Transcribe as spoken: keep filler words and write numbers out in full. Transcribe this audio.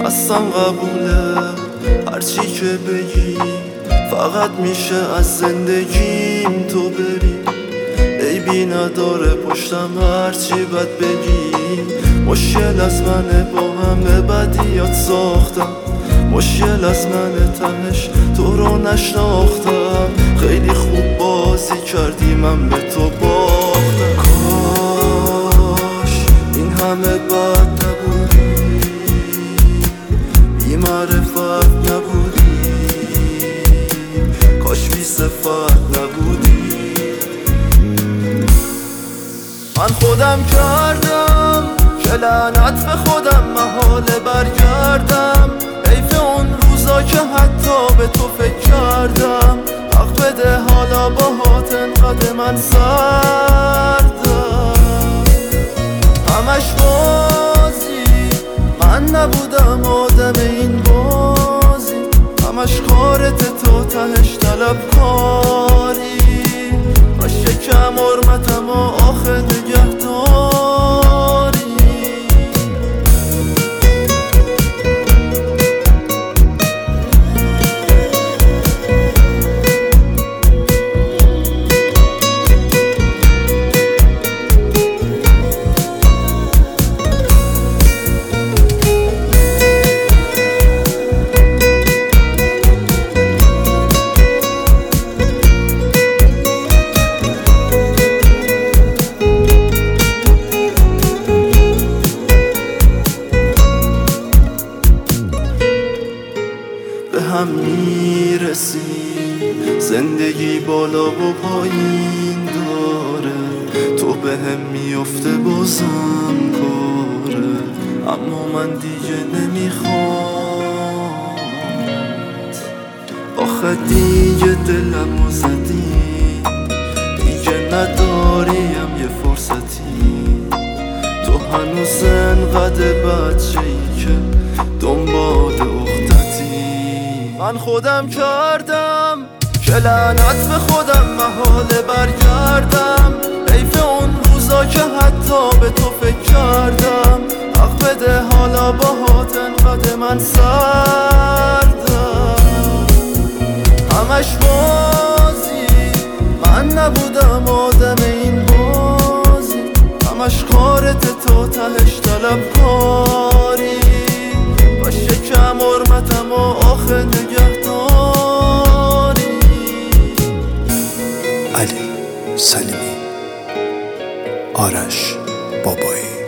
دستم قبوله هرچی که بگی، فقط میشه از زندگیم تو بری. عیبی نداره پشتم هرچی بد بگی، مشکل از منه با همه بدیات ساختم، مشکل از منه تهش تو رو نشناختم. خیلی خوب بازی کردی من به تو باختم، کاش این همه بد نبودی، بی معرفت نبودی، کاش بی صفت نبودی. من خودم کردم که لعنت به خودم محاله برگردم، حیف اون روزا که حتی به تو فکر کردم. حق بده حالا باهات انقدر من سردم، همش بازی، من نبودم آدم این بازی، همش کارت تو تهش طلب کاری. باش یکم حرمتم و آخه نگهداری. به هم میرسیم، زندگی بالا و پایین داره، تو به هم میفته بازم کاره. اما من دیگه نمیخوام، آخه دیگه دلمو زدی، دیگه نداریم یه فرصتی. تو هنوز انقدر بچه‌ای که دنبال اختتی. من خودم کردم که لعنت به خودم محاله برگردم، حیف اون روزا که حتی به تو فکر کردم. حق بده حالا باهات انقدر من سردم، همش بازی، من نبودم آدم این بازی، همش کارت تو تهش طلب کاری. باش یکم حرمتم و آخه نگهداری. علی سلیمی، آرش بابایی.